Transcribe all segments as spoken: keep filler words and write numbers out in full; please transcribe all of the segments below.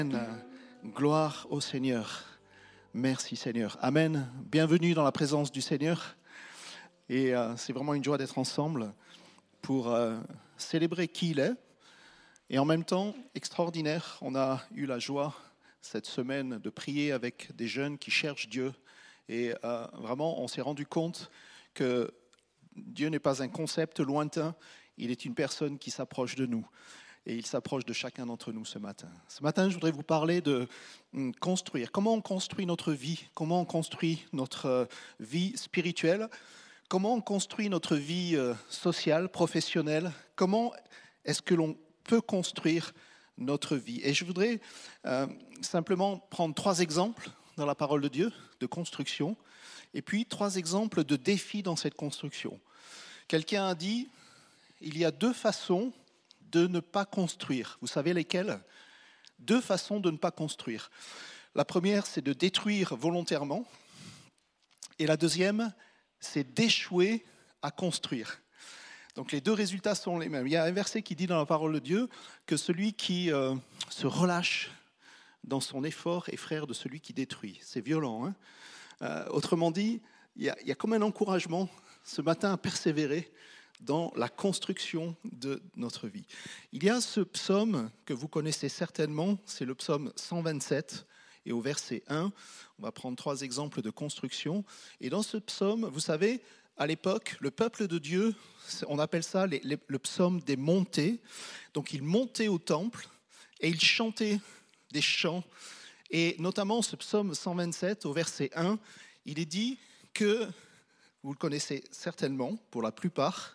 Gloire au Seigneur. Merci Seigneur. Amen. Bienvenue dans la présence du Seigneur. Et euh, c'est vraiment une joie d'être ensemble pour euh, célébrer qui il est. Et en même temps, extraordinaire, on a eu la joie cette semaine de prier avec des jeunes qui cherchent Dieu. Et euh, vraiment, on s'est rendu compte que Dieu n'est pas un concept lointain, il est une personne qui s'approche de nous. Et il s'approche de chacun d'entre nous ce matin. Ce matin, je voudrais vous parler de construire. Comment on construit notre vie? Comment on construit notre vie spirituelle? Comment on construit notre vie sociale, professionnelle? Comment est-ce que l'on peut construire notre vie? Et je voudrais euh, simplement prendre trois exemples dans la parole de Dieu de construction, et puis trois exemples de défis dans cette construction. Quelqu'un a dit, il y a deux façons de ne pas construire. Vous savez lesquelles? Deux façons de ne pas construire. La première, c'est de détruire volontairement. Et la deuxième, c'est d'échouer à construire. Donc les deux résultats sont les mêmes. Il y a un verset qui dit dans la parole de Dieu que celui qui euh, se relâche dans son effort est frère de celui qui détruit. C'est violent, hein? euh, Autrement dit, il y, a, il y a comme un encouragement ce matin à persévérer dans la construction de notre vie. Il y a ce psaume que vous connaissez certainement, c'est le psaume cent vingt-sept, et au verset un, on va prendre trois exemples de construction. Et dans ce psaume, vous savez, à l'époque, le peuple de Dieu, on appelle ça les, les, le psaume des montées. Donc ils montaient au temple et ils chantaient des chants. Et notamment ce psaume cent vingt-sept, au verset un, il est dit que, vous le connaissez certainement pour la plupart,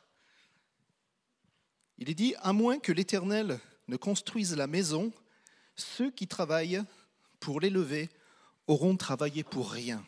il est dit, à moins que l'Éternel ne construise la maison, ceux qui travaillent pour l'élever auront travaillé pour rien.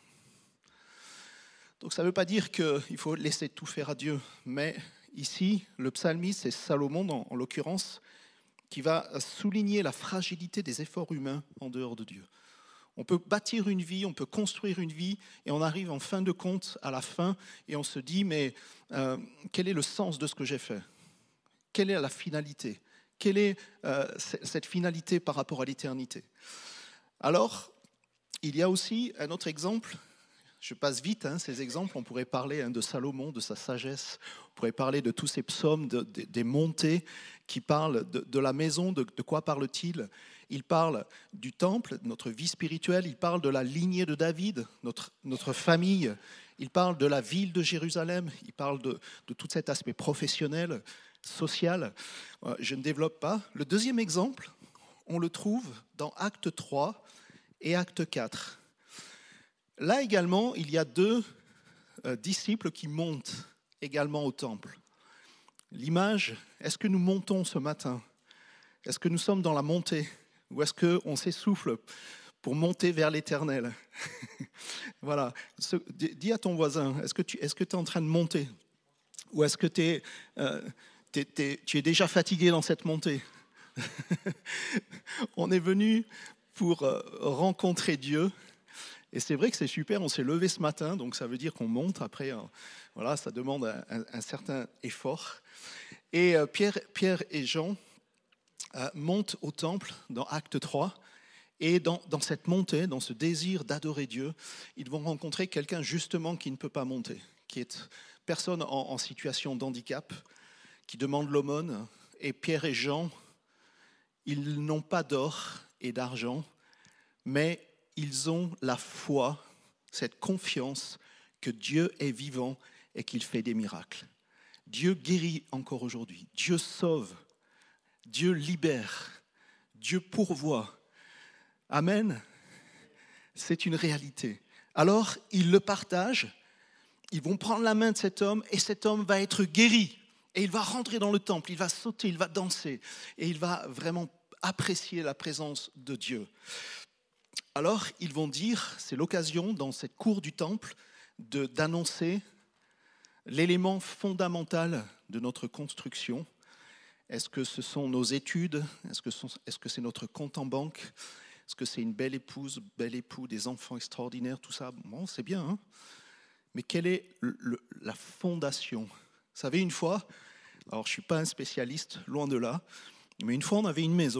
Donc ça ne veut pas dire qu'il faut laisser tout faire à Dieu, mais ici, le psalmiste, c'est Salomon en l'occurrence, qui va souligner la fragilité des efforts humains en dehors de Dieu. On peut bâtir une vie, on peut construire une vie, et on arrive en fin de compte à la fin, et on se dit, mais euh, quel est le sens de ce que j'ai fait ? Quelle est la finalité? Quelle est euh, cette finalité par rapport à l'éternité? Alors, il y a aussi un autre exemple. Je passe vite hein, ces exemples. On pourrait parler hein, de Salomon, de sa sagesse. On pourrait parler de tous ces psaumes, de, de, des montées qui parlent de, de la maison. De, de quoi parle-t-il? Il parle du temple, de notre vie spirituelle. Il parle de la lignée de David, notre, notre famille. Il parle de la ville de Jérusalem. Il parle de, de tout cet aspect professionnel, social. Je ne développe pas. Le deuxième exemple, on le trouve dans Acte trois et Acte quatre. Là également, il y a deux euh, disciples qui montent également au temple. L'image, est-ce que nous montons ce matin? Est-ce que nous sommes dans la montée? Ou est-ce qu'on s'essouffle pour monter vers l'éternel? Voilà. Dis à ton voisin, est-ce que tu est-ce que tu es en train de monter? Ou est-ce que tu es... Euh, T'es, t'es, tu es déjà fatigué dans cette montée. On est venu pour rencontrer Dieu. Et c'est vrai que c'est super, on s'est levé ce matin, donc ça veut dire qu'on monte. Après, voilà, ça demande un, un, un certain effort. Et Pierre, Pierre et Jean euh, montent au temple dans Acte trois. Et dans, dans cette montée, dans ce désir d'adorer Dieu, ils vont rencontrer quelqu'un justement qui ne peut pas monter, qui est personne en, en situation de handicap, qui demandent l'aumône, et Pierre et Jean, ils n'ont pas d'or et d'argent, mais ils ont la foi, cette confiance que Dieu est vivant et qu'il fait des miracles. Dieu guérit encore aujourd'hui, Dieu sauve, Dieu libère, Dieu pourvoit. Amen. C'est une réalité. Alors, ils le partagent, ils vont prendre la main de cet homme et cet homme va être guéri. Et il va rentrer dans le temple, il va sauter, il va danser. Et il va vraiment apprécier la présence de Dieu. Alors, ils vont dire, c'est l'occasion dans cette cour du temple de, d'annoncer l'élément fondamental de notre construction. Est-ce que ce sont nos études? Est-ce que, sont, est-ce que c'est notre compte en banque? Est-ce que c'est une belle épouse, bel époux, des enfants extraordinaires, tout ça? Bon, c'est bien, hein? Mais quelle est le, le, la fondation? Vous savez, une fois, alors je ne suis pas un spécialiste, loin de là, mais une fois on avait une maison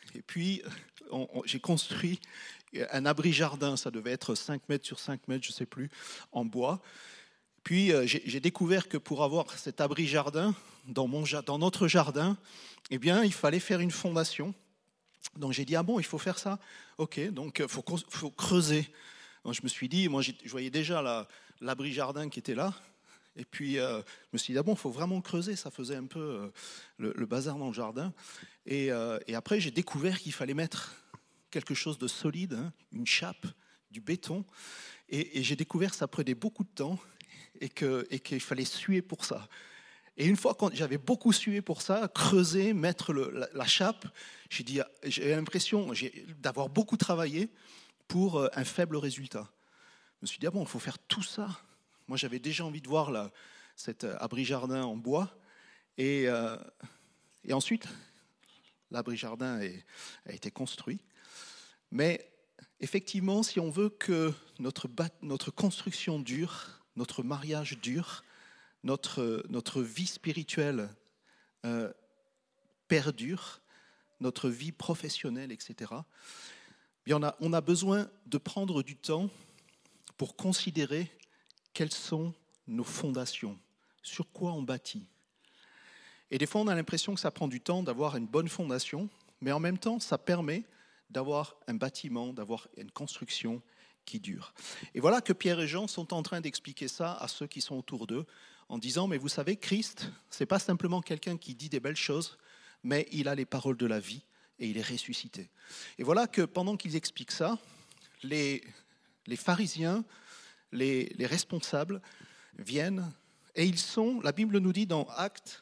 Et puis, on, on, j'ai construit un abri-jardin, ça devait être cinq mètres sur cinq mètres, je ne sais plus, en bois. Puis, euh, j'ai, j'ai découvert que pour avoir cet abri-jardin, dans, mon, dans notre jardin, eh bien, il fallait faire une fondation. Donc, j'ai dit, ah bon, il faut faire ça ? Ok, donc il faut, faut creuser. Donc, je me suis dit, moi, je voyais déjà la, l'abri-jardin qui était là. Et puis, euh, je me suis dit, ah bon, il faut vraiment creuser. Ça faisait un peu euh, le, le bazar dans le jardin. Et, euh, et après, j'ai découvert qu'il fallait mettre quelque chose de solide, hein, une chape, du béton. Et, et j'ai découvert que ça prenait beaucoup de temps et, que, et qu'il fallait suer pour ça. Et une fois que j'avais beaucoup sué pour ça, creuser, mettre le, la, la chape, j'ai, dit, j'ai l'impression j'ai, d'avoir beaucoup travaillé pour un faible résultat. Je me suis dit, ah bon, il faut faire tout ça. Moi, j'avais déjà envie de voir la, cet abri-jardin en bois. Et, euh, et ensuite, l'abri-jardin est, a été construit. Mais effectivement, si on veut que notre, notre construction dure, notre mariage dure, notre, notre vie spirituelle euh, perdure, notre vie professionnelle, et cetera, bien on, a, on a besoin de prendre du temps pour considérer quelles sont nos fondations, sur quoi on bâtit. Et des fois, on a l'impression que ça prend du temps d'avoir une bonne fondation, mais en même temps, ça permet d'avoir un bâtiment, d'avoir une construction qui dure. Et voilà que Pierre et Jean sont en train d'expliquer ça à ceux qui sont autour d'eux, en disant, mais vous savez, Christ, ce n'est pas simplement quelqu'un qui dit des belles choses, mais il a les paroles de la vie et il est ressuscité. Et voilà que pendant qu'ils expliquent ça, les, les pharisiens, les, les responsables viennent et ils sont, la Bible nous dit dans Actes,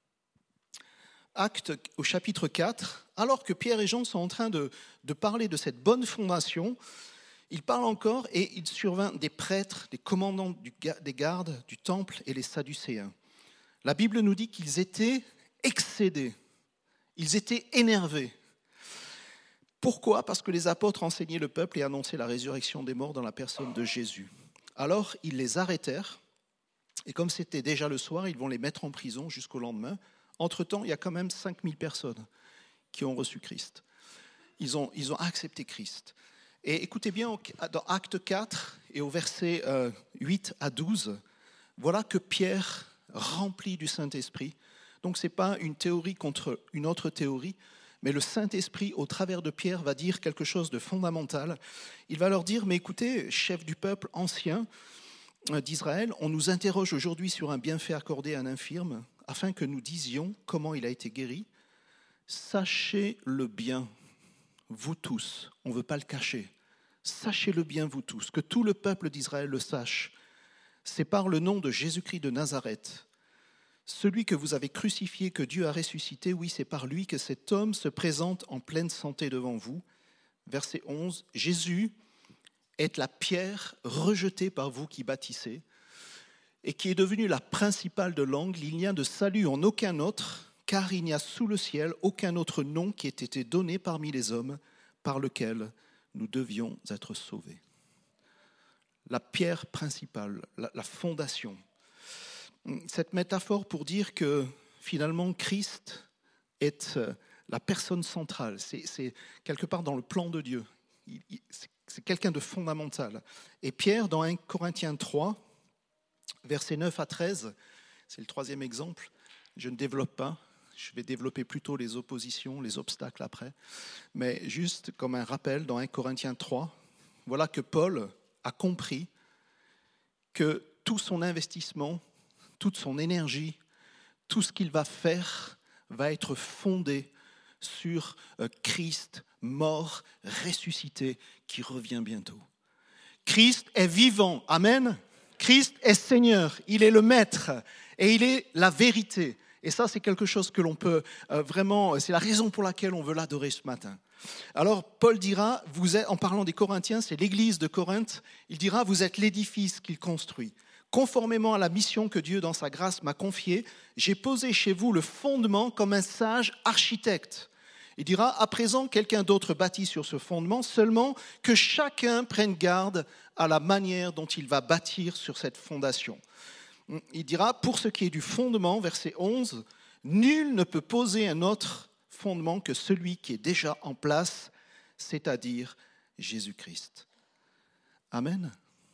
Actes au chapitre quatre, alors que Pierre et Jean sont en train de, de parler de cette bonne fondation, ils parlent encore et il survint des prêtres, des commandants du, des gardes du temple et les Sadducéens. La Bible nous dit qu'ils étaient excédés, ils étaient énervés. Pourquoi ? Parce que les apôtres enseignaient le peuple et annonçaient la résurrection des morts dans la personne de Jésus. Alors ils les arrêtèrent et comme c'était déjà le soir, ils vont les mettre en prison jusqu'au lendemain. Entre-temps, il y a quand même cinq mille personnes qui ont reçu Christ. Ils ont, ils ont accepté Christ. Et écoutez bien, dans Acte quatre et au verset huit à douze, voilà que Pierre, rempli du Saint-Esprit, donc ce n'est pas une théorie contre une autre théorie, mais le Saint-Esprit, au travers de Pierre, va dire quelque chose de fondamental. Il va leur dire, mais écoutez, chef du peuple ancien d'Israël, on nous interroge aujourd'hui sur un bienfait accordé à un infirme, afin que nous disions comment il a été guéri. Sachez-le bien, vous tous, on ne veut pas le cacher, sachez-le bien vous tous, que tout le peuple d'Israël le sache. C'est par le nom de Jésus-Christ de Nazareth, celui que vous avez crucifié, que Dieu a ressuscité, oui, c'est par lui que cet homme se présente en pleine santé devant vous. Verset onze, Jésus est la pierre rejetée par vous qui bâtissez, et qui est devenue la principale de l'angle. Il n'y a de salut en aucun autre, car il n'y a sous le ciel aucun autre nom qui ait été donné parmi les hommes par lequel nous devions être sauvés. La pierre principale, la, la fondation. Cette métaphore pour dire que finalement Christ est la personne centrale, c'est, c'est quelque part dans le plan de Dieu. Il, il, c'est, c'est quelqu'un de fondamental. Et Pierre, dans un Corinthiens trois, versets neuf à treize, c'est le troisième exemple. Je ne développe pas, je vais développer plutôt les oppositions, les obstacles après. Mais juste comme un rappel, dans un Corinthiens trois, voilà que Paul a compris que tout son investissement, toute son énergie, tout ce qu'il va faire va être fondé sur Christ mort, ressuscité, qui revient bientôt. Christ est vivant, amen. Christ est Seigneur, il est le Maître et il est la vérité. Et ça, c'est quelque chose que l'on peut euh, vraiment, c'est la raison pour laquelle on veut l'adorer ce matin. Alors, Paul dira, vous êtes, en parlant des Corinthiens, c'est l'église de Corinthe, il dira, vous êtes l'édifice qu'il construit. Conformément à la mission que Dieu, dans sa grâce, m'a confiée, j'ai posé chez vous le fondement comme un sage architecte. Il dira, à présent, quelqu'un d'autre bâtit sur ce fondement, seulement que chacun prenne garde à la manière dont il va bâtir sur cette fondation. Il dira, pour ce qui est du fondement, verset onze, nul ne peut poser un autre fondement que celui qui est déjà en place, c'est-à-dire Jésus-Christ. Amen.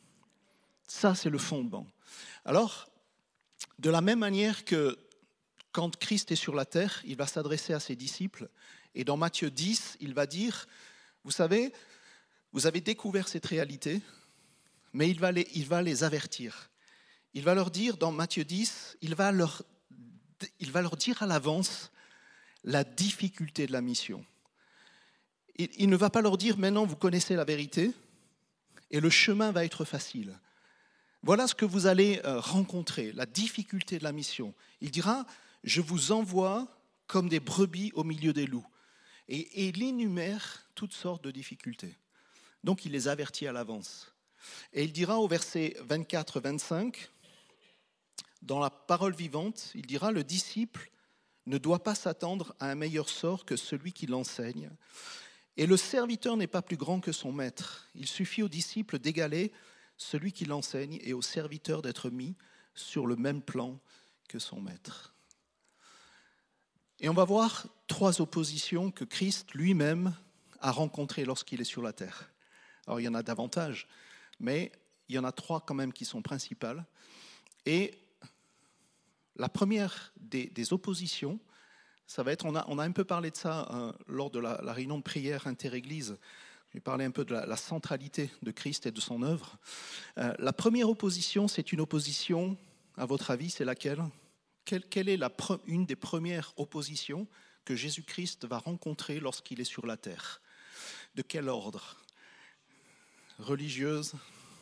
Ça, c'est le fondement. Alors, de la même manière que quand Christ est sur la terre, il va s'adresser à ses disciples. Et dans Matthieu dix, il va dire, vous savez, vous avez découvert cette réalité, mais il va les, il va les avertir. Il va leur dire, dans Matthieu dix, il va leur, il va leur dire à l'avance la difficulté de la mission. Il, il ne va pas leur dire, maintenant vous connaissez la vérité, et le chemin va être facile. Voilà ce que vous allez rencontrer, la difficulté de la mission. Il dira, je vous envoie comme des brebis au milieu des loups. Et, et il énumère toutes sortes de difficultés. Donc il les avertit à l'avance. Et il dira au verset vingt-quatre vingt-cinq, dans la parole vivante, il dira, le disciple ne doit pas s'attendre à un meilleur sort que celui qui l'enseigne. Et le serviteur n'est pas plus grand que son maître. Il suffit au disciple d'égaler celui qui l'enseigne et au serviteur d'être mis sur le même plan que son maître. Et on va voir trois oppositions que Christ lui-même a rencontrées lorsqu'il est sur la terre. Alors il y en a davantage, mais il y en a trois quand même qui sont principales. Et la première des, des oppositions, ça va être, on a, on a un peu parlé de ça euh, lors de la, la réunion de prière inter-église. J'ai parlé un peu de la, la centralité de Christ et de son œuvre. Euh, la première opposition, c'est une opposition, à votre avis, c'est laquelle ? Quelle, quelle est la pre, une des premières oppositions que Jésus-Christ va rencontrer lorsqu'il est sur la terre ? De quel ordre ? Religieuse,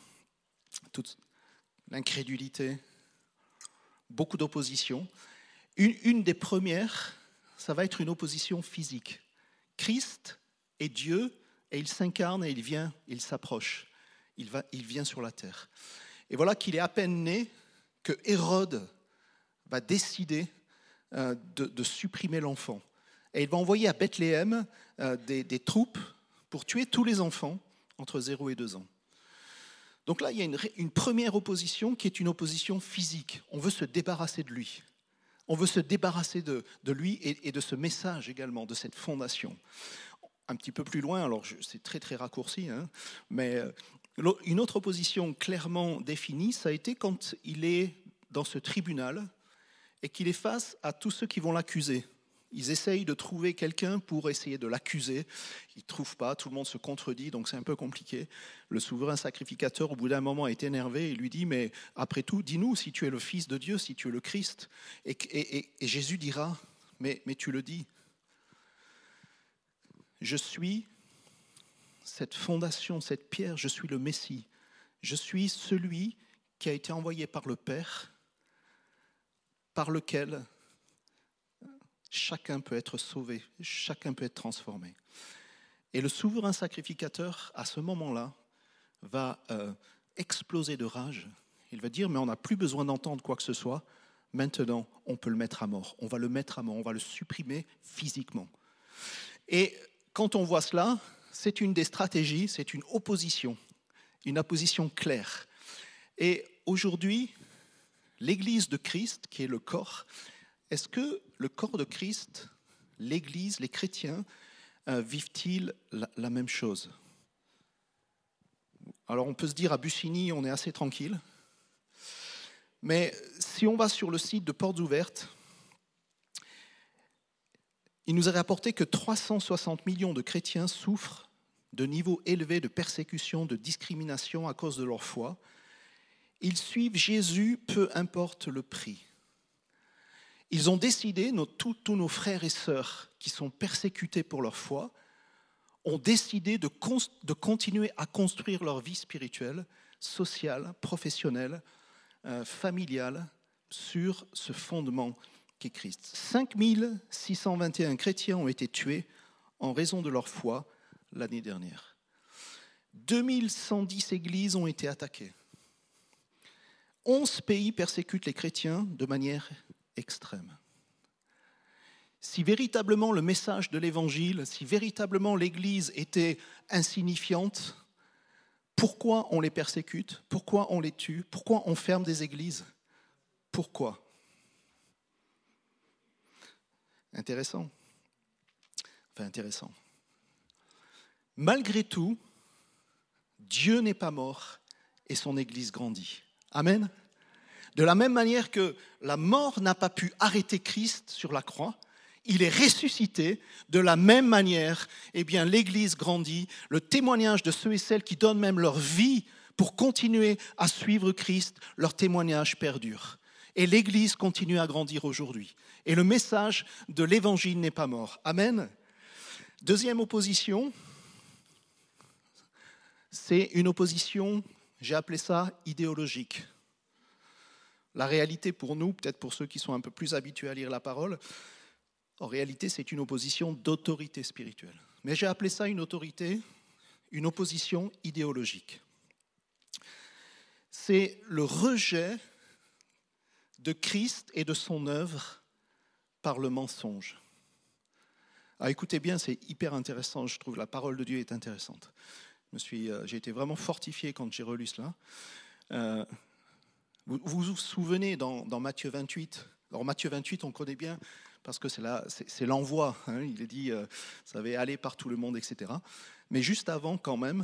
toute l'incrédulité, beaucoup d'opposition. Une, une des premières, ça va être une opposition physique. Christ est Dieu, et il s'incarne et il vient, il s'approche. Il, va, il vient sur la terre. Et voilà qu'il est à peine né que Hérode va décider euh, de, de supprimer l'enfant. Et il va envoyer à Bethléem euh, des, des troupes pour tuer tous les enfants entre zéro et deux ans. Donc là, il y a une, une première opposition qui est une opposition physique. On veut se débarrasser de lui. On veut se débarrasser de, de lui et, et de ce message également, de cette fondation. Un petit peu plus loin, alors c'est très très raccourci, hein, mais une autre opposition clairement définie, ça a été quand il est dans ce tribunal et qu'il est face à tous ceux qui vont l'accuser. Ils essayent de trouver quelqu'un pour essayer de l'accuser. Ils ne trouvent pas, tout le monde se contredit, donc c'est un peu compliqué. Le souverain sacrificateur, au bout d'un moment, est énervé et lui dit, mais après tout, dis-nous si tu es le Fils de Dieu, si tu es le Christ. Et, et, et, et Jésus dira, mais, mais tu le dis. Je suis cette fondation, cette pierre, je suis le Messie. Je suis celui qui a été envoyé par le Père, par lequel chacun peut être sauvé, chacun peut être transformé. Et le souverain sacrificateur, à ce moment-là, va euh, exploser de rage. Il va dire, mais on n'a plus besoin d'entendre quoi que ce soit. Maintenant, on peut le mettre à mort. On va le mettre à mort, on va le supprimer physiquement. Et quand on voit cela, c'est une des stratégies, c'est une opposition, une opposition claire. Et aujourd'hui, l'Église de Christ, qui est le corps, est-ce que le corps de Christ, l'Église, les chrétiens, euh, vivent-ils la, la même chose ? Alors on peut se dire à Bussigny, on est assez tranquille. Mais si on va sur le site de Portes Ouvertes, il nous a rapporté que trois cent soixante millions de chrétiens souffrent de niveaux élevés de persécution, de discrimination à cause de leur foi. Ils suivent Jésus, peu importe le prix. Ils ont décidé, nos, tous, tous nos frères et sœurs qui sont persécutés pour leur foi, ont décidé de, cons, de continuer à construire leur vie spirituelle, sociale, professionnelle, euh, familiale, sur ce fondement qu'est Christ. cinq mille six cent vingt et un chrétiens ont été tués en raison de leur foi l'année dernière. deux mille cent dix églises ont été attaquées. onze pays persécutent les chrétiens de manière extrême. Si véritablement le message de l'Évangile, si véritablement l'Église était insignifiante, pourquoi on les persécute ? Pourquoi on les tue ? Pourquoi on ferme des églises ? Pourquoi ? Intéressant. Enfin, intéressant. Malgré tout, Dieu n'est pas mort et son Église grandit. Amen. De la même manière que la mort n'a pas pu arrêter Christ sur la croix, il est ressuscité. De la même manière, eh bien, l'Église grandit. Le témoignage de ceux et celles qui donnent même leur vie pour continuer à suivre Christ, leur témoignage perdure. Et l'Église continue à grandir aujourd'hui. Et le message de l'Évangile n'est pas mort. Amen. Deuxième opposition, c'est une opposition, j'ai appelé ça idéologique. La réalité pour nous, peut-être pour ceux qui sont un peu plus habitués à lire la parole, en réalité c'est une opposition d'autorité spirituelle. Mais j'ai appelé ça une autorité, une opposition idéologique. C'est le rejet de Christ et de son œuvre par le mensonge. Alors écoutez bien, c'est hyper intéressant, je trouve la parole de Dieu est intéressante. Je me suis, euh, j'ai été vraiment fortifié quand j'ai relu cela. Euh, vous, vous vous souvenez dans, dans Matthieu vingt-huit, alors Matthieu vingt-huit on connaît bien parce que c'est, la, c'est, c'est l'envoi, hein, il est dit, euh, ça va aller par tout le monde, et cetera. Mais juste avant quand même,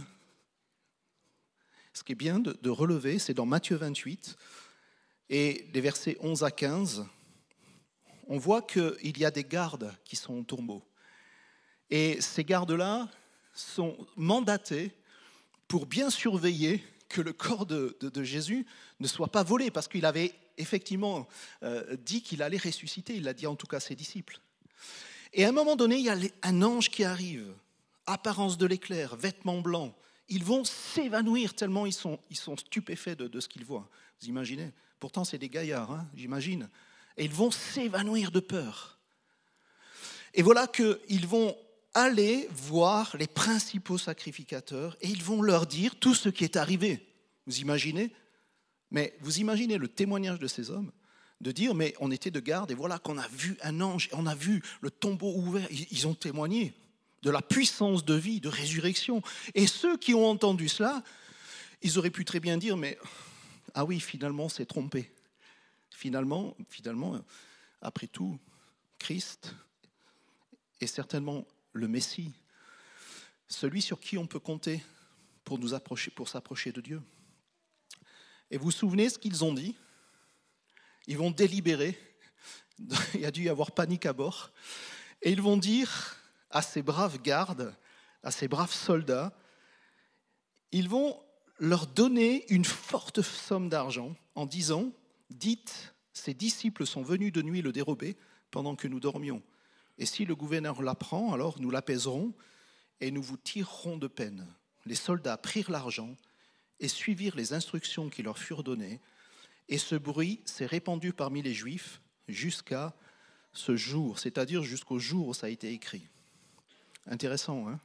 ce qui est bien de, de relever, c'est dans Matthieu vingt-huit et les versets onze à quinze, on voit qu'il y a des gardes qui sont au tombeau. Et ces gardes-là sont mandatés pour bien surveiller que le corps de, de, de Jésus ne soit pas volé, parce qu'il avait effectivement euh, dit qu'il allait ressusciter, il l'a dit en tout cas à ses disciples. Et à un moment donné, il y a un ange qui arrive, apparence de l'éclair, vêtements blancs. Ils vont s'évanouir tellement ils sont, ils sont stupéfaits de, de ce qu'ils voient. Vous imaginez ? Pourtant, c'est des gaillards, hein, j'imagine. Et ils vont s'évanouir de peur. Et voilà qu'ils vont aller voir les principaux sacrificateurs et ils vont leur dire tout ce qui est arrivé. Vous imaginez ? Mais vous imaginez le témoignage de ces hommes, de dire, mais on était de garde et voilà qu'on a vu un ange, on a vu le tombeau ouvert. Ils ont témoigné de la puissance de vie, de résurrection. Et ceux qui ont entendu cela, ils auraient pu très bien dire, mais ah oui, finalement, c'est trompé. Finalement, finalement, après tout, Christ est certainement le Messie, celui sur qui on peut compter pour nous approcher, pour s'approcher de Dieu. Et vous vous souvenez ce qu'ils ont dit ? Ils vont délibérer, il y a dû y avoir panique à bord, et ils vont dire à ces braves gardes, à ces braves soldats, ils vont leur donner une forte somme d'argent en disant, dites, ces disciples sont venus de nuit le dérober pendant que nous dormions. Et si le gouverneur l'apprend, alors nous l'apaiserons et nous vous tirerons de peine. Les soldats prirent l'argent et suivirent les instructions qui leur furent données. Et ce bruit s'est répandu parmi les Juifs jusqu'à ce jour, c'est-à-dire jusqu'au jour où ça a été écrit. Intéressant, hein ?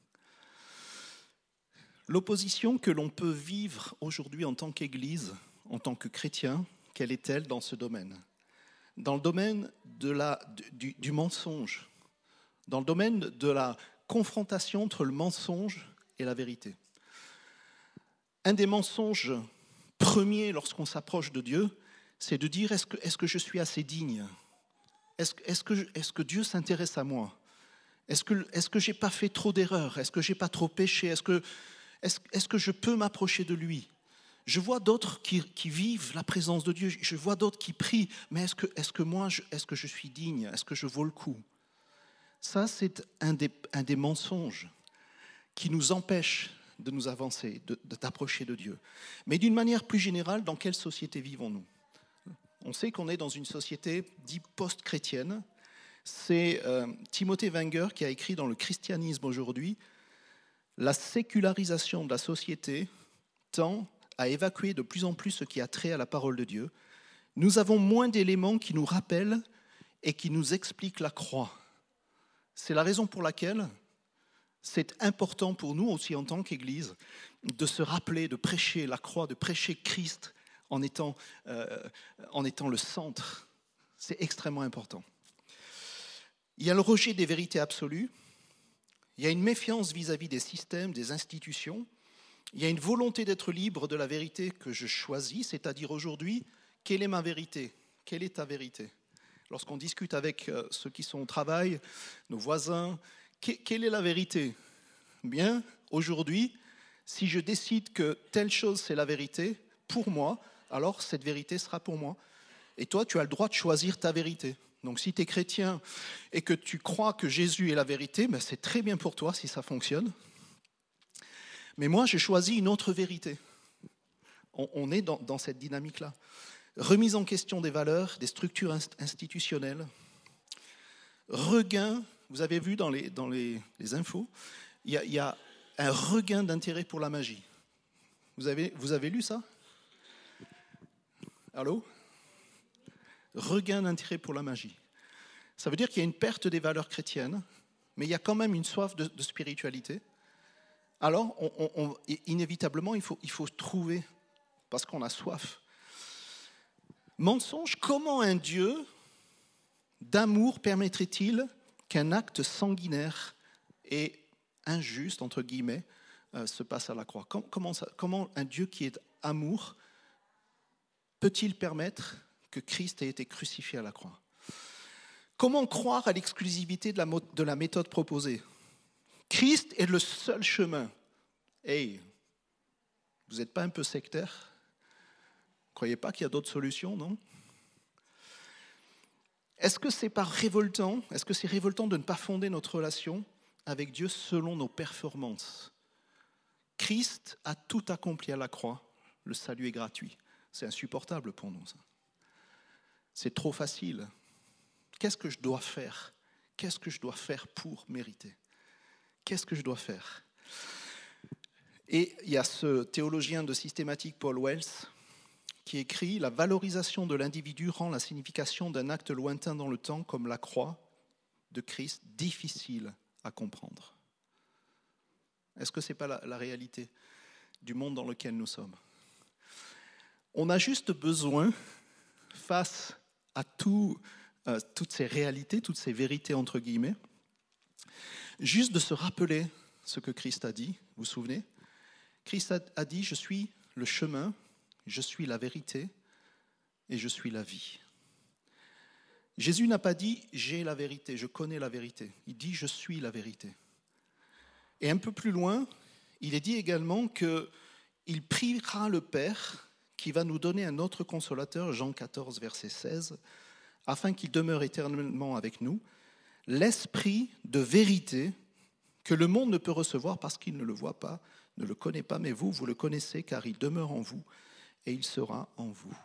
L'opposition que l'on peut vivre aujourd'hui en tant qu'Église, en tant que chrétien, quelle est-elle dans ce domaine ? Dans le domaine de la, du, du mensonge, dans le domaine de la confrontation entre le mensonge et la vérité. Un des mensonges premiers lorsqu'on s'approche de Dieu, c'est de dire est-ce que, est-ce que je suis assez digne ? Est-ce, est-ce, que, est-ce que Dieu s'intéresse à moi ? Est-ce que, est-ce que je n'ai pas fait trop d'erreurs ? Est-ce que je n'ai pas trop péché ? Est-ce que, est-ce, est-ce que je peux m'approcher de lui ? Je vois d'autres qui, qui vivent la présence de Dieu, je vois d'autres qui prient, mais est-ce que, est-ce que moi, je, est-ce que je suis digne ? Est-ce que je vaux le coup ? Ça, c'est un des, un des mensonges qui nous empêche de nous avancer, de, de t'approcher de Dieu. Mais d'une manière plus générale, dans quelle société vivons-nous ? On sait qu'on est dans une société dite post-chrétienne. C'est euh, Timothée Wenger qui a écrit dans Le christianisme aujourd'hui, la sécularisation de la société tend à évacuer de plus en plus ce qui a trait à la parole de Dieu. Nous avons moins d'éléments qui nous rappellent et qui nous expliquent la croix. C'est la raison pour laquelle c'est important pour nous aussi en tant qu'Église de se rappeler, de prêcher la croix, de prêcher Christ en étant, euh, en étant le centre. C'est extrêmement important. Il y a le rejet des vérités absolues, il y a une méfiance vis-à-vis des systèmes, des institutions, il y a une volonté d'être libre de la vérité que je choisis, c'est-à-dire aujourd'hui, quelle est ma vérité ? Quelle est ta vérité ? Lorsqu'on discute avec ceux qui sont au travail, nos voisins, quelle est la vérité? Bien, aujourd'hui, si je décide que telle chose c'est la vérité, pour moi, alors cette vérité sera pour moi. Et toi, tu as le droit de choisir ta vérité. Donc si tu es chrétien et que tu crois que Jésus est la vérité, ben c'est très bien pour toi si ça fonctionne. Mais moi, j'ai choisi une autre vérité. On, on est dans, dans cette dynamique-là. Remise en question des valeurs, des structures institutionnelles. Regain, vous avez vu dans les, dans les, les infos, il y a, il y a un regain d'intérêt pour la magie. Vous avez, vous avez lu ça? Allô? Regain d'intérêt pour la magie. Ça veut dire qu'il y a une perte des valeurs chrétiennes, mais il y a quand même une soif de, de spiritualité. Alors, on, on, on, inévitablement, il faut, il faut trouver, parce qu'on a soif. Mensonge, comment un Dieu d'amour permettrait-il qu'un acte sanguinaire et injuste, entre guillemets, euh, se passe à la croix? Comment, ça, comment un Dieu qui est amour peut-il permettre que Christ ait été crucifié à la croix? Comment croire à l'exclusivité de la, de la méthode proposée? Christ est le seul chemin. Hey, vous n'êtes pas un peu sectaire? Vous ne croyez pas qu'il y a d'autres solutions, non? Est-ce que c'est pas révoltant? Est-ce que c'est révoltant de ne pas fonder notre relation avec Dieu selon nos performances? Christ a tout accompli à la croix. Le salut est gratuit. C'est insupportable pour nous, ça. C'est trop facile. Qu'est-ce que je dois faire? Qu'est-ce que je dois faire pour mériter? Qu'est-ce que je dois faire? Et il y a ce théologien de systématique, Paul Wells, qui écrit « La valorisation de l'individu rend la signification d'un acte lointain dans le temps, comme la croix de Christ, difficile à comprendre. » Est-ce que ce n'est pas la, la réalité du monde dans lequel nous sommes? On a juste besoin, face à tout, euh, toutes ces réalités, toutes ces vérités entre guillemets, juste de se rappeler ce que Christ a dit. Vous vous souvenez? Christ a, a dit « Je suis le chemin, je suis la vérité et je suis la vie ». Jésus n'a pas dit « j'ai la vérité, je connais la vérité ». Il dit « je suis la vérité ». Et un peu plus loin, il est dit également qu'il priera le Père qui va nous donner un autre consolateur, Jean quatorze, verset seize, afin qu'il demeure éternellement avec nous, l'esprit de vérité que le monde ne peut recevoir parce qu'il ne le voit pas, ne le connaît pas, mais vous, vous le connaissez car il demeure en vous et il sera en vous.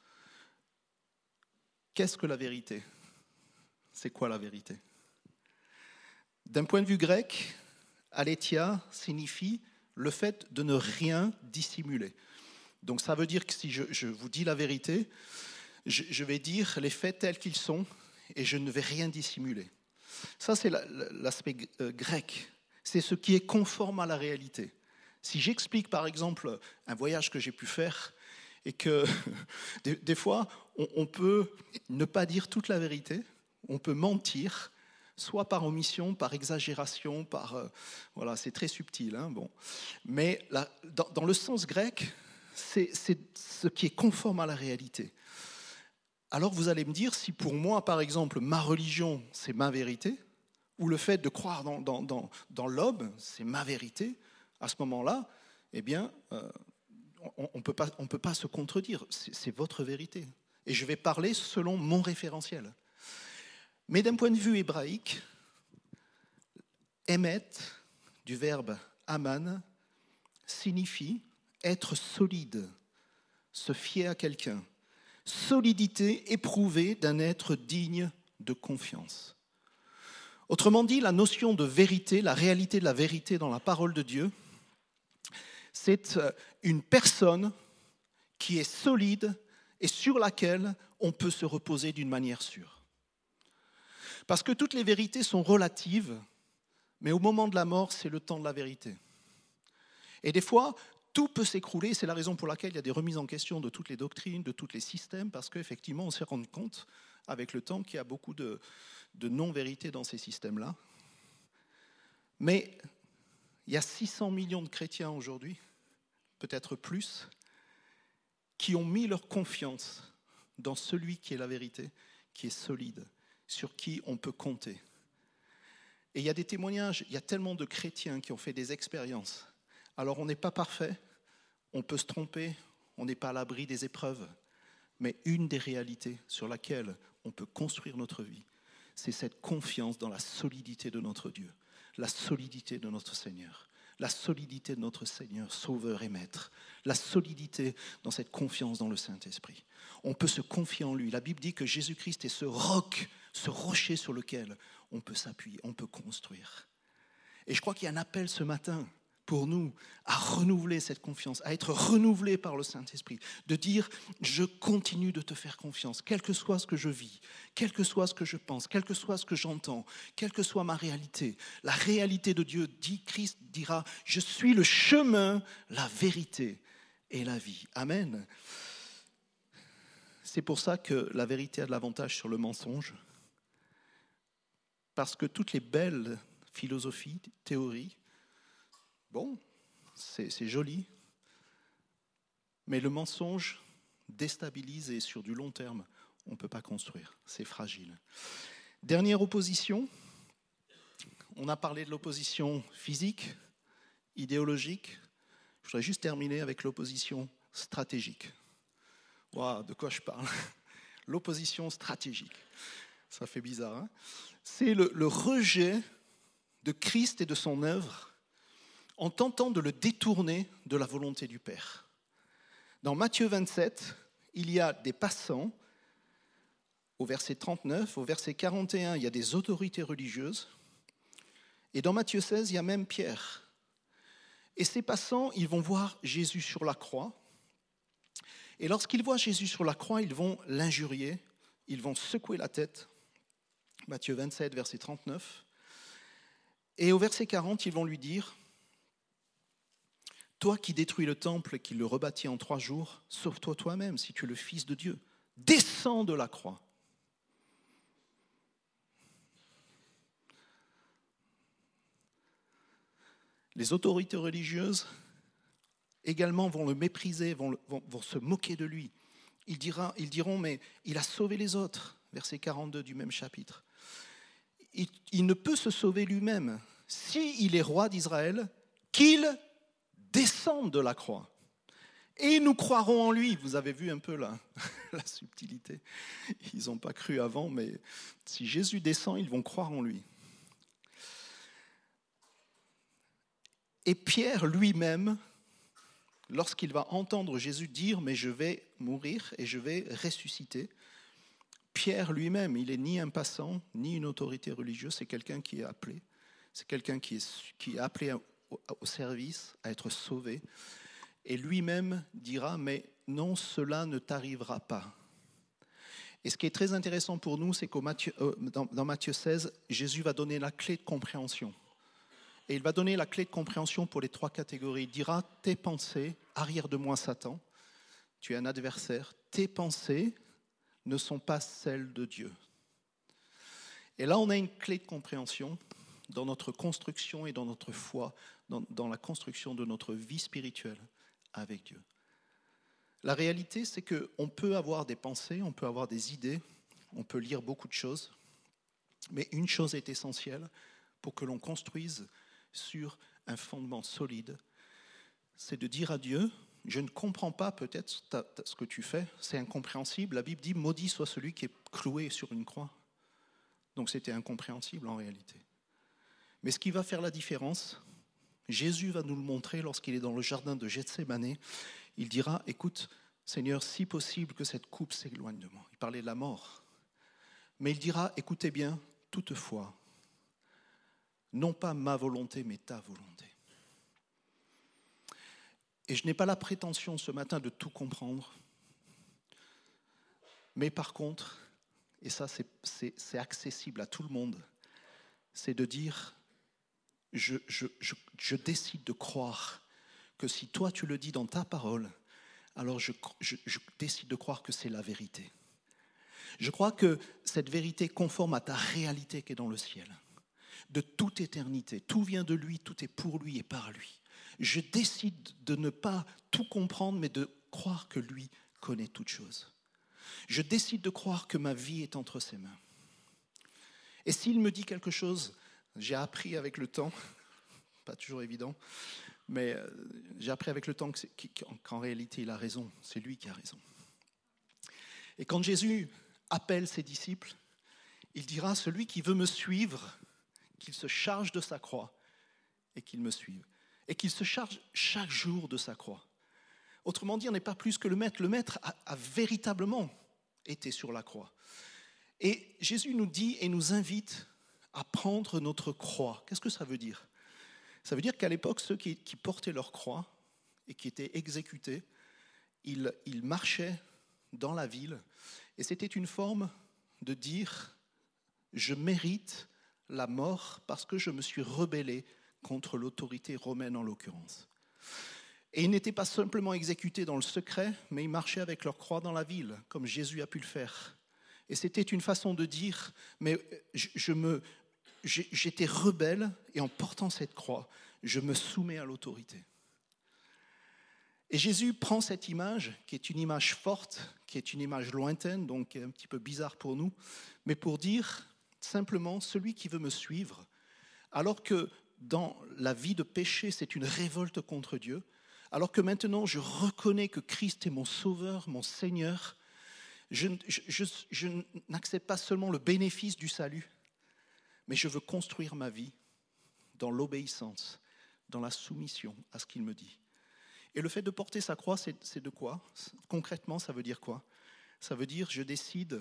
Qu'est-ce que la vérité? C'est quoi la vérité? D'un point de vue grec, aletheia signifie le fait de ne rien dissimuler. Donc ça veut dire que si je, je vous dis la vérité, je, je vais dire les faits tels qu'ils sont et je ne vais rien dissimuler. Ça, c'est la, l'aspect grec. C'est ce qui est conforme à la réalité. Si j'explique, par exemple, un voyage que j'ai pu faire et que des, des fois, on, on peut ne pas dire toute la vérité, on peut mentir, soit par omission, par exagération, par... Euh, voilà, c'est très subtil. Hein, bon. Mais la, dans, dans le sens grec, c'est, c'est ce qui est conforme à la réalité. Alors vous allez me dire, si pour moi, par exemple, ma religion, c'est ma vérité, ou le fait de croire dans, dans, dans, dans l'aube, c'est ma vérité, à ce moment-là, eh bien, euh, on ne peut pas, on peut pas se contredire, c'est, c'est votre vérité. Et je vais parler selon mon référentiel. Mais d'un point de vue hébraïque, émet, du verbe aman, signifie être solide, se fier à quelqu'un. Solidité éprouvée d'un être digne de confiance. Autrement dit, la notion de vérité, la réalité de la vérité dans la parole de Dieu, c'est une personne qui est solide et sur laquelle on peut se reposer d'une manière sûre. Parce que toutes les vérités sont relatives, mais au moment de la mort, c'est le temps de la vérité. Et des fois, tout peut s'écrouler, c'est la raison pour laquelle il y a des remises en question de toutes les doctrines, de tous les systèmes, parce qu'effectivement, on s'est rendu compte avec le temps qu'il y a beaucoup de, de non-vérités dans ces systèmes-là. Mais il y a six cents millions de chrétiens aujourd'hui, peut-être plus, qui ont mis leur confiance dans celui qui est la vérité, qui est solide, sur qui on peut compter. Et il y a des témoignages, il y a tellement de chrétiens qui ont fait des expériences. Alors on n'est pas parfait, on peut se tromper, on n'est pas à l'abri des épreuves. Mais une des réalités sur laquelle on peut construire notre vie, c'est cette confiance dans la solidité de notre Dieu, la solidité de notre Seigneur, la solidité de notre Seigneur, Sauveur et Maître, la solidité dans cette confiance dans le Saint-Esprit. On peut se confier en lui. La Bible dit que Jésus-Christ est ce roc, ce rocher sur lequel on peut s'appuyer, on peut construire. Et je crois qu'il y a un appel ce matin pour nous à renouveler cette confiance, à être renouvelé par le Saint-Esprit, de dire « je continue de te faire confiance, quel que soit ce que je vis, quel que soit ce que je pense, quel que soit ce que j'entends, quelle que soit ma réalité. » La réalité de Dieu, dit Christ dira « je suis le chemin, la vérité et la vie. » Amen. C'est pour ça que la vérité a de l'avantage sur le mensonge, parce que toutes les belles philosophies, théories, bon, c'est, c'est joli, mais le mensonge déstabilise et sur du long terme, on ne peut pas construire, c'est fragile. Dernière opposition, on a parlé de l'opposition physique, idéologique, je voudrais juste terminer avec l'opposition stratégique. Waouh, de quoi je parle? L'opposition stratégique, ça fait bizarre, hein? C'est le, le rejet de Christ et de son œuvre en tentant de le détourner de la volonté du Père. Dans Matthieu vingt-sept, il y a des passants, au verset trente-neuf, au verset quarante et un, il y a des autorités religieuses, et dans Matthieu seize, il y a même Pierre. Et ces passants, ils vont voir Jésus sur la croix, et lorsqu'ils voient Jésus sur la croix, ils vont l'injurier, ils vont secouer la tête. Matthieu vingt-sept, verset trente-neuf. Et au verset quarante, ils vont lui dire « Toi qui détruis le temple et qui le rebâtis en trois jours, sauve-toi toi-même si tu es le Fils de Dieu. Descends de la croix. » Les autorités religieuses également vont le mépriser, vont, le, vont, vont se moquer de lui. Ils, dira, ils diront, mais il a sauvé les autres, verset quarante-deux du même chapitre. Il, il ne peut se sauver lui-même. S'il est roi d'Israël, qu'il descende de la croix. Et nous croirons en lui. Vous avez vu un peu la, la subtilité. Ils n'ont pas cru avant, mais si Jésus descend, ils vont croire en lui. Et Pierre lui-même, lorsqu'il va entendre Jésus dire « mais je vais mourir et je vais ressusciter », Pierre lui-même, il n'est ni un passant, ni une autorité religieuse, c'est quelqu'un qui est appelé, c'est quelqu'un qui est, qui est appelé au, au service, à être sauvé. Et lui-même dira « mais non, cela ne t'arrivera pas ». Et ce qui est très intéressant pour nous, c'est que euh, dans, dans Matthieu seize, Jésus va donner la clé de compréhension. Et il va donner la clé de compréhension pour les trois catégories. Il dira, tes pensées, arrière de moi Satan, tu es un adversaire, tes pensées ne sont pas celles de Dieu. Et là, on a une clé de compréhension dans notre construction et dans notre foi, dans, dans la construction de notre vie spirituelle avec Dieu. La réalité, c'est qu'on peut avoir des pensées, on peut avoir des idées, on peut lire beaucoup de choses, mais une chose est essentielle pour que l'on construise sur un fondement solide, c'est de dire à Dieu, je ne comprends pas peut-être ta, ta, ce que tu fais, c'est incompréhensible. La Bible dit, maudit soit celui qui est cloué sur une croix. Donc c'était incompréhensible en réalité. Mais ce qui va faire la différence, Jésus va nous le montrer lorsqu'il est dans le jardin de Gethsémane. Il dira, écoute, Seigneur, si possible que cette coupe s'éloigne de moi. Il parlait de la mort. Mais il dira, écoutez bien, toutefois, non pas ma volonté, mais ta volonté. Et je n'ai pas la prétention ce matin de tout comprendre. Mais par contre, et ça c'est, c'est, c'est accessible à tout le monde, c'est de dire, je, je, je, je décide de croire que si toi tu le dis dans ta parole, alors je, je, je décide de croire que c'est la vérité. Je crois que cette vérité est conforme à ta réalité qui est dans le ciel. De toute éternité. Tout vient de lui, tout est pour lui et par lui. Je décide de ne pas tout comprendre, mais de croire que lui connaît toutes choses. Je décide de croire que ma vie est entre ses mains. Et s'il me dit quelque chose j'ai appris avec le temps, pas toujours évident, mais euh, j'ai appris avec le temps que c'est, qu'en réalité il a raison, c'est lui qui a raison. Et quand Jésus appelle ses disciples, il dira, celui qui veut me suivre, qu'il se charge de sa croix et qu'il me suive. Et qu'il se charge chaque jour de sa croix. Autrement dit, on n'est pas plus que le maître. Le maître a, a véritablement été sur la croix. Et Jésus nous dit et nous invite à prendre notre croix. Qu'est-ce que ça veut dire ? Ça veut dire qu'à l'époque, ceux qui, qui portaient leur croix et qui étaient exécutés, ils, ils marchaient dans la ville. Et c'était une forme de dire, je mérite la mort parce que je me suis rebellé contre l'autorité romaine en l'occurrence. Et ils n'étaient pas simplement exécutés dans le secret, mais ils marchaient avec leur croix dans la ville, comme Jésus a pu le faire. Et c'était une façon de dire, mais je, je me, j'étais rebelle, et en portant cette croix, je me soumets à l'autorité. Et Jésus prend cette image, qui est une image forte, qui est une image lointaine, donc un petit peu bizarre pour nous, mais pour dire simplement, celui qui veut me suivre, alors que dans la vie de péché, c'est une révolte contre Dieu, alors que maintenant je reconnais que Christ est mon sauveur, mon Seigneur, je, je, je, je n'accepte pas seulement le bénéfice du salut, mais je veux construire ma vie dans l'obéissance, dans la soumission à ce qu'il me dit. Et le fait de porter sa croix, c'est, c'est de quoi ? Concrètement, ça veut dire quoi ? Ça veut dire je décide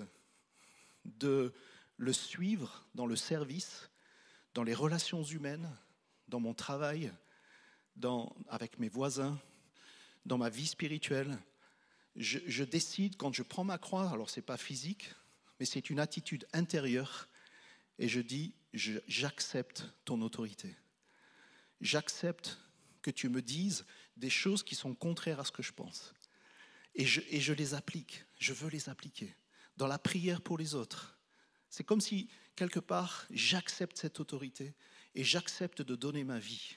de le suivre dans le service, dans les relations humaines, dans mon travail, dans, avec mes voisins, dans ma vie spirituelle. Je, je décide, quand je prends ma croix, alors ce n'est pas physique, mais c'est une attitude intérieure, et je dis, je, j'accepte ton autorité. J'accepte que tu me dises des choses qui sont contraires à ce que je pense. Et je, et je les applique, je veux les appliquer. Dans la prière pour les autres, c'est comme si, quelque part, j'accepte cette autorité et j'accepte de donner ma vie.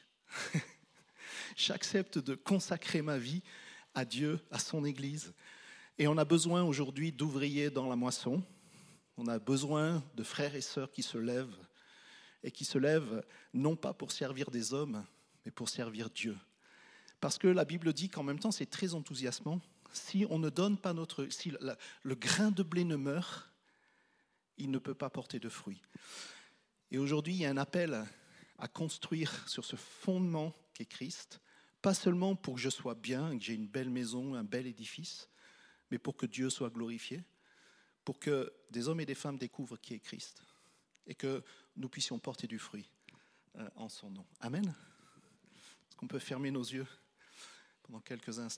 J'accepte de consacrer ma vie à Dieu, à son Église. Et on a besoin aujourd'hui d'ouvriers dans la moisson. On a besoin de frères et sœurs qui se lèvent, et qui se lèvent non pas pour servir des hommes, mais pour servir Dieu. Parce que la Bible dit qu'en même temps, c'est très enthousiasmant. Si on ne donne pas notre... Si la, le grain de blé ne meurt, il ne peut pas porter de fruits. Et aujourd'hui, il y a un appel à construire sur ce fondement qu'est Christ, pas seulement pour que je sois bien, que j'ai une belle maison, un bel édifice, mais pour que Dieu soit glorifié, pour que des hommes et des femmes découvrent qui est Christ et que nous puissions porter du fruit euh, en son nom. Amen. Est-ce qu'on peut fermer nos yeux pendant quelques instants ?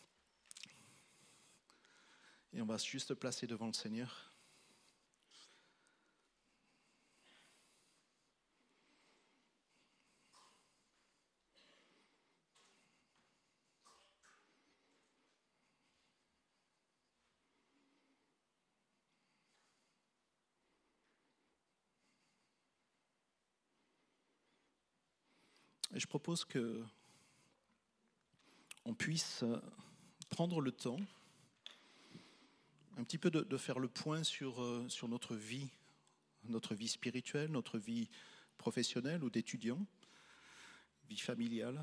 Et on va juste se placer devant le Seigneur. Et je propose que on puisse prendre le temps un petit peu de, de faire le point sur, euh, sur notre vie, notre vie spirituelle, notre vie professionnelle ou d'étudiant, vie familiale.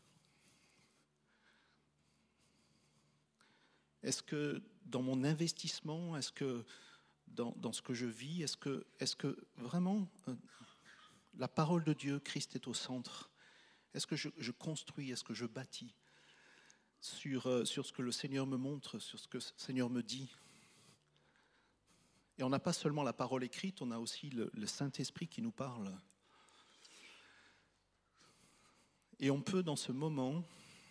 Est-ce que dans mon investissement, est-ce que dans, dans ce que je vis, est-ce que, est-ce que vraiment euh, la parole de Dieu, Christ est au centre ? Est-ce que je, je construis, est-ce que je bâtis sur, euh, sur ce que le Seigneur me montre, sur ce que le Seigneur me dit ? Et on n'a pas seulement la parole écrite, on a aussi le, le Saint-Esprit qui nous parle. Et on peut, dans ce moment,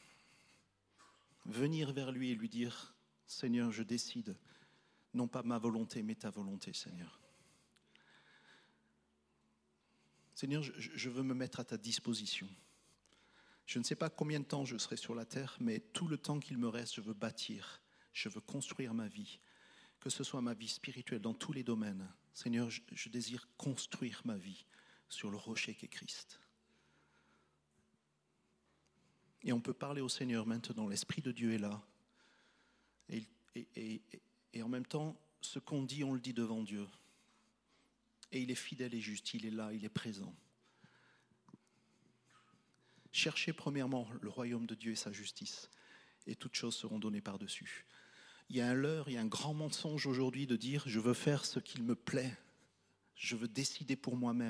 venir vers lui et lui dire « Seigneur, je décide, non pas ma volonté, mais ta volonté, Seigneur. Seigneur, je, je veux me mettre à ta disposition. Je ne sais pas combien de temps je serai sur la terre, mais tout le temps qu'il me reste, je veux bâtir, je veux construire ma vie. Que ce soit ma vie spirituelle dans tous les domaines. Seigneur, je, je désire construire ma vie sur le rocher qu'est Christ. Et on peut parler au Seigneur maintenant, l'Esprit de Dieu est là. Et, et, et, et en même temps, ce qu'on dit, on le dit devant Dieu. Et il est fidèle et juste, il est là, il est présent. Cherchez premièrement le royaume de Dieu et sa justice, et toutes choses seront données par-dessus. Il y a un leurre, il y a un grand mensonge aujourd'hui de dire « je veux faire ce qu'il me plaît, je veux décider pour moi-même ».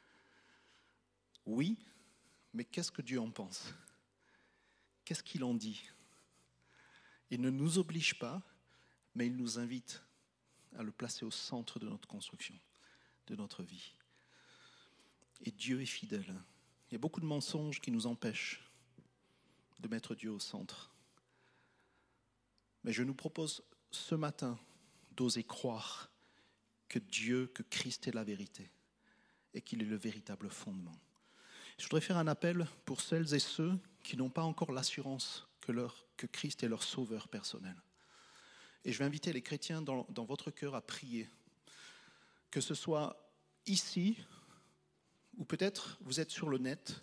Oui, mais qu'est-ce que Dieu en pense? Qu'est-ce qu'il en dit? Il ne nous oblige pas, mais il nous invite à le placer au centre de notre construction, de notre vie. Et Dieu est fidèle. Il y a beaucoup de mensonges qui nous empêchent de mettre Dieu au centre. Mais je nous propose ce matin d'oser croire que Dieu, que Christ est la vérité et qu'il est le véritable fondement. Je voudrais faire un appel pour celles et ceux qui n'ont pas encore l'assurance que, leur, que Christ est leur sauveur personnel. Et je vais inviter les chrétiens dans, dans votre cœur à prier, que ce soit ici, ou peut-être vous êtes sur le net,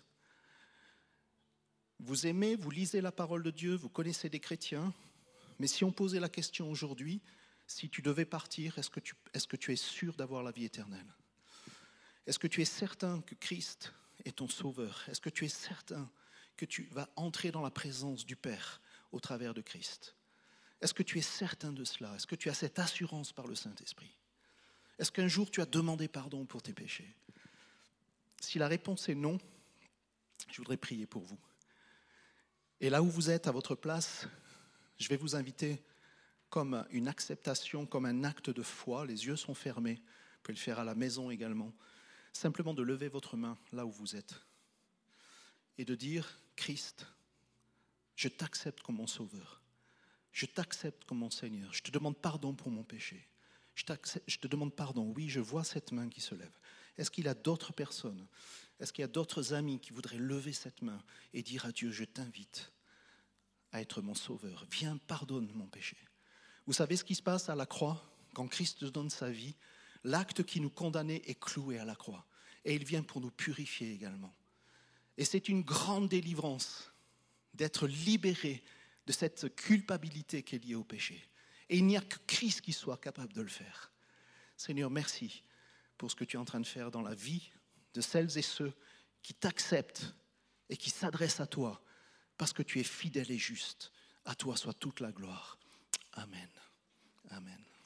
vous aimez, vous lisez la parole de Dieu, vous connaissez des chrétiens, mais si on posait la question aujourd'hui, si tu devais partir, est-ce que tu, est-ce que tu es sûr d'avoir la vie éternelle? Est-ce que tu es certain que Christ est ton sauveur? Est-ce que tu es certain que tu vas entrer dans la présence du Père au travers de Christ? Est-ce que tu es certain de cela? Est-ce que tu as cette assurance par le Saint-Esprit? Est-ce qu'un jour tu as demandé pardon pour tes péchés? Si la réponse est non, je voudrais prier pour vous. Et là où vous êtes, à votre place, je vais vous inviter comme une acceptation, comme un acte de foi. Les yeux sont fermés, vous pouvez le faire à la maison également. Simplement de lever votre main là où vous êtes et de dire « Christ, je t'accepte comme mon sauveur. Je t'accepte comme mon Seigneur. Je te demande pardon pour mon péché. Je, je te demande pardon. Oui, je vois cette main qui se lève. Est-ce qu'il y a d'autres personnes? Est-ce qu'il y a d'autres amis qui voudraient lever cette main et dire à Dieu, je t'invite à être mon sauveur. Viens, pardonne mon péché. Vous savez ce qui se passe à la croix? Quand Christ donne sa vie, l'acte qui nous condamnait est cloué à la croix. Et il vient pour nous purifier également. Et c'est une grande délivrance d'être libéré de cette culpabilité qui est liée au péché. Et il n'y a que Christ qui soit capable de le faire. Seigneur, merci pour ce que tu es en train de faire dans la vie de celles et ceux qui t'acceptent et qui s'adressent à toi parce que tu es fidèle et juste. À toi soit toute la gloire. Amen. Amen.